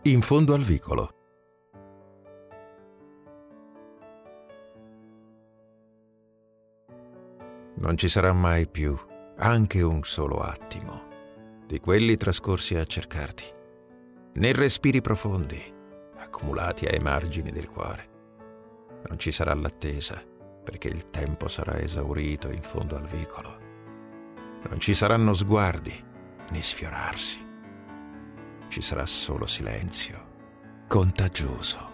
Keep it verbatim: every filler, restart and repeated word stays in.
In fondo al vicolo. Non ci sarà mai più anche un solo attimo di quelli trascorsi a cercarti, né respiri profondi accumulati ai margini del cuore. Non ci sarà l'attesa, perché il tempo sarà esaurito in fondo al vicolo. Non ci saranno sguardi né sfiorarsi. Ci sarà solo silenzio contagioso.